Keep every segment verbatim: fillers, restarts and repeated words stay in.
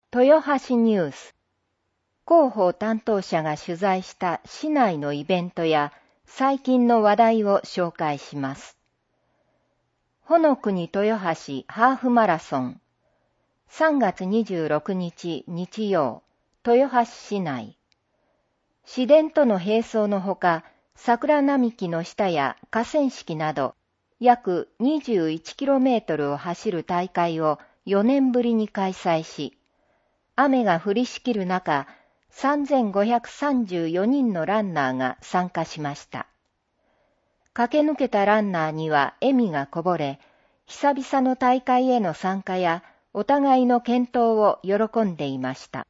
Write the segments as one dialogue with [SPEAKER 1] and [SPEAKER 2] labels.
[SPEAKER 1] 豊橋ニュース。広報担当者が取材した市内のイベントや最近の話題を紹介します。ほのくに豊橋ハーフマラソン。さんがつにじゅうろくにち日曜、豊橋市内。市電との並走のほか、桜並木の下や河川敷など、約 にじゅういちキロメートル を走る大会をよねんぶりに開催し、雨が降りしきる中、さんぜんごひゃくさんじゅうよにんのランナーが参加しました。駆け抜けたランナーには笑みがこぼれ、久々の大会への参加やお互いの健闘を喜んでいました。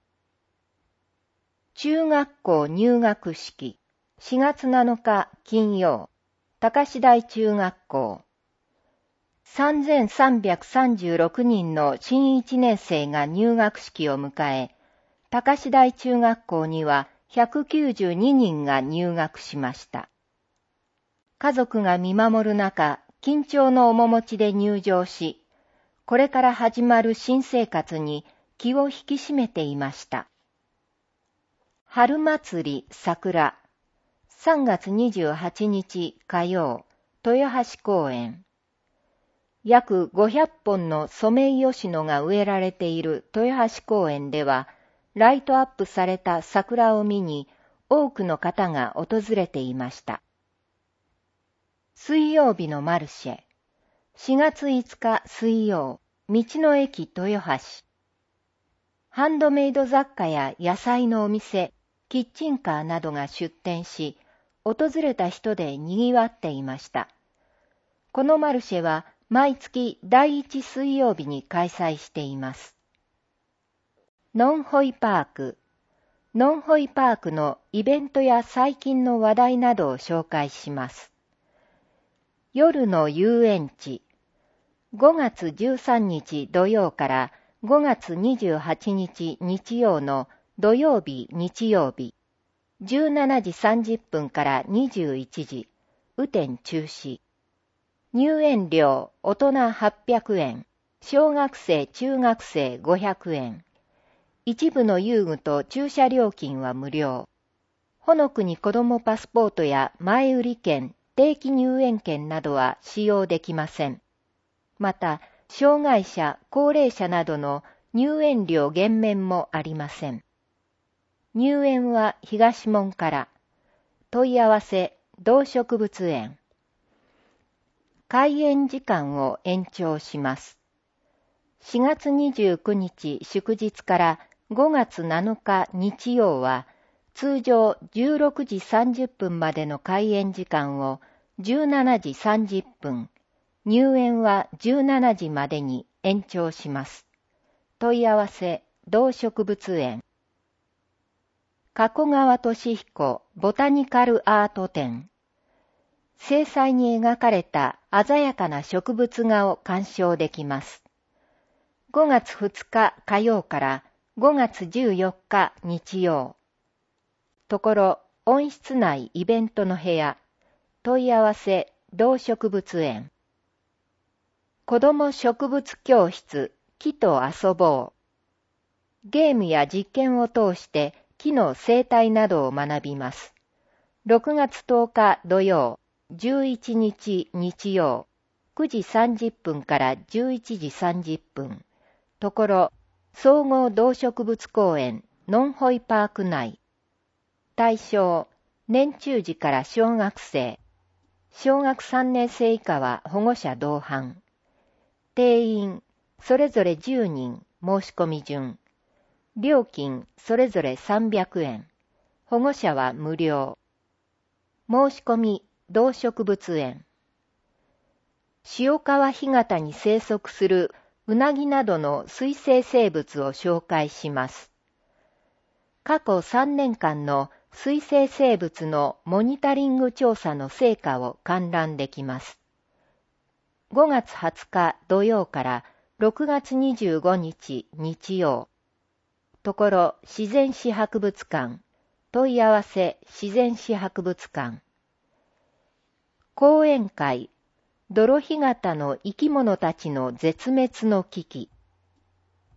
[SPEAKER 1] 中学校入学式、しがつなのか金曜、高志台中学校。さんぜんさんびゃくさんじゅうろくにんの新いちねん生が入学式を迎え、高志台中学校にはひゃくきゅうじゅうににんが入学しました。家族が見守る中、緊張の面持ちで入場し、これから始まる新生活に気を引き締めていました。春祭り桜。さんがつにじゅうはちにち火曜、豊橋公園。約ごひゃっぽんのソメイヨシノが植えられている豊橋公園では、ライトアップされた桜を見に多くの方が訪れていました。水曜日のマルシェ。しがついつか水曜、道の駅豊橋。ハンドメイド雑貨や野菜のお店、キッチンカーなどが出店し、訪れた人で賑わっていました。このマルシェは毎月だいいち水曜日に開催しています。ノンホイパーク。ノンホイパークのイベントや最近の話題などを紹介します。夜の遊園地。ごがつじゅうさんにち土曜からごがつにじゅうはちにち日曜の土曜日日曜日。じゅうしちじさんじゅっぷんからにじゅういちじ。雨天中止。入園料大人はっぴゃくえん。小学生中学生ごひゃくえん。一部の遊具と駐車料金は無料。ほのくに子どもパスポートや前売り券、定期入園券などは使用できません。また、障害者、高齢者などの入園料減免もありません。入園は東門から。問い合わせ、動植物園。開園時間を延長します。しがつにじゅうくにち祝日からごがつなのか日曜は、通常じゅうろくじさんじゅっぷんまでの開園時間をじゅうしちじさんじゅっぷん、入園はじゅうしちじまでに延長します。問い合わせ、動植物園。加古川俊彦ボタニカルアート展。精細に描かれた鮮やかな植物画を鑑賞できます。ごがつふつか火曜からごがつじゅうよっか日曜。ところ、温室内イベントの部屋。問い合わせ、動植物園。子ども植物教室、木と遊ぼう。ゲームや実験を通して木の生態などを学びます。ろくがつとおか土曜、じゅういちにち日曜、くじさんじゅっぷんからじゅういちじさんじゅっぷん。ところ、総合動植物公園、ノンホイパーク内。対象、年中児から小学生。小学さんねん生以下は保護者同伴。定員、それぞれじゅうにん、申し込み順。料金、それぞれさんびゃくえん。保護者は無料。申し込み、動植物園。塩川干潟に生息するうなぎなどの水生生物を紹介します。過去さんねんかんの水生生物のモニタリング調査の成果を観覧できます。ごがつはつか土曜からろくがつにじゅうごにち日曜。ところ自然史博物館。問い合わせ自然史博物館。講演会。泥干潟の生き物たちの絶滅の危機。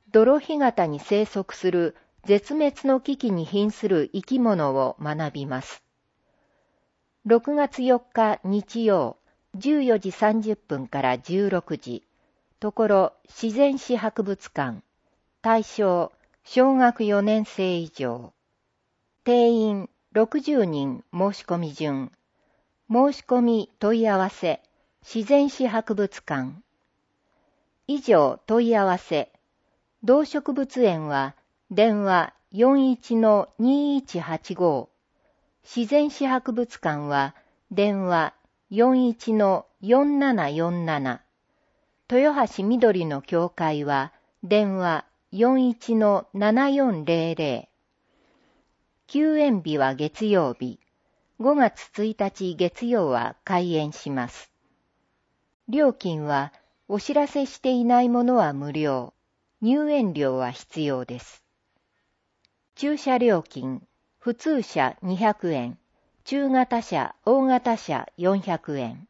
[SPEAKER 1] 泥干潟に生息する絶滅の危機に瀕する生き物を学びます。ろくがつよっか日曜、じゅうよじさんじゅっぷんからじゅうろくじ、ところ自然史博物館、対象小学よねん生以上。定員ろくじゅうにん申し込み順。申し込み問い合わせ、自然史博物館。以上問い合わせ。動植物園は電話 よんいちのにいちはちご。自然史博物館は電話 よんいちのよんななよんなな。豊橋緑の教会は電話 よんいちのななよんぜろぜろ。休園日は月曜日。ごがつついたち月曜は開園します。料金はお知らせしていないものは無料。入園料は必要です。駐車料金、普通車にひゃくえん、中型車、大型車よんひゃくえん。